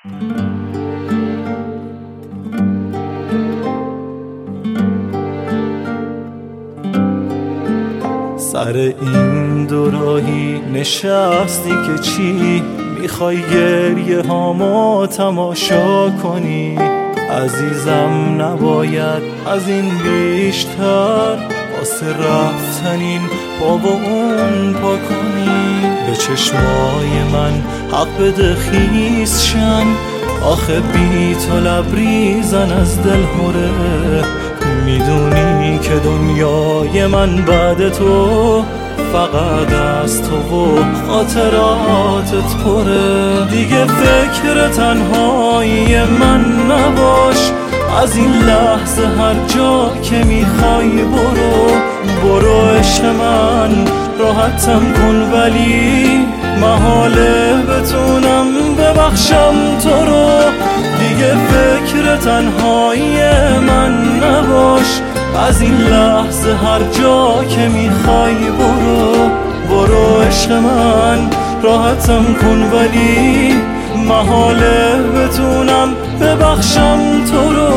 سر این دوراهی نشستی که چی میخوای گریه هامو تماشا کنی؟ عزیزم نباید از این بیشتر واسه رفتن این پا و اون پا کنی. به چشمای من حق بده خیس شن، آخه بی تو لبریزن از دل هره. میدونی که دنیای من بعد تو فقط از تو و خاطراتت پره. دیگه فکر تنهایی من نباش، از این لحظه هر جا که میخوای برو عشق من، راحتم کن ولی محاله بتونم ببخشم تو رو. دیگه فکر تنهایی من نباش، از این لحظه هر جا که میخوای برو عشق من، راحتم کن ولی محاله بتونم ببخشم تو رو.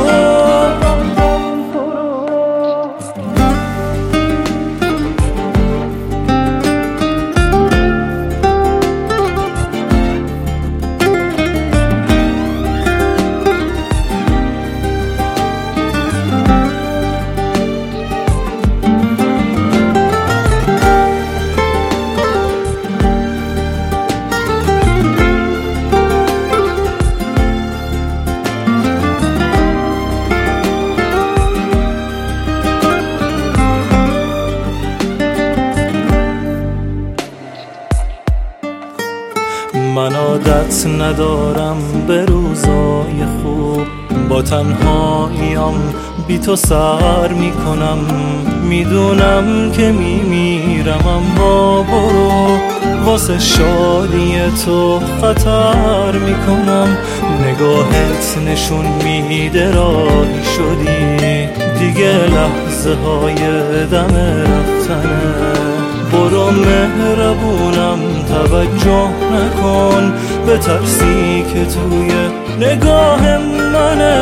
من عادت ندارم به روزای خوب، با تنهاییم بی تو سر میکنم. میدونم که میمیرم اما برو، واسه شادی تو خطر میکنم. نگاهت نشون میده راهی شدی، دیگه لحظه های دم رفتنه. برو مهربونم توجه نکن به ترسی که توی نگاه منه.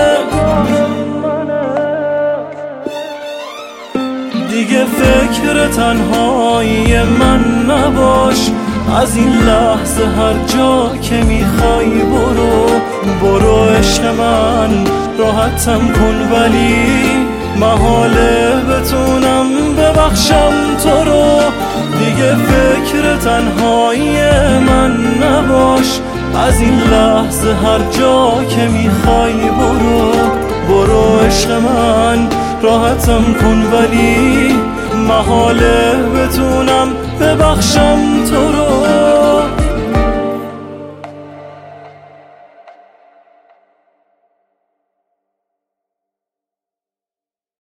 دیگه فکر تنهایی من نباش، از این لحظه هر جا که میخوای برو عشق من، راحتم کن ولی محاله بتونم ببخشم تو رو. دیگه فکر تنهایی من نباش، از این لحظه هر جا که میخوای برو عشق من، راحتم کن ولی محاله بتونم ببخشم تو رو.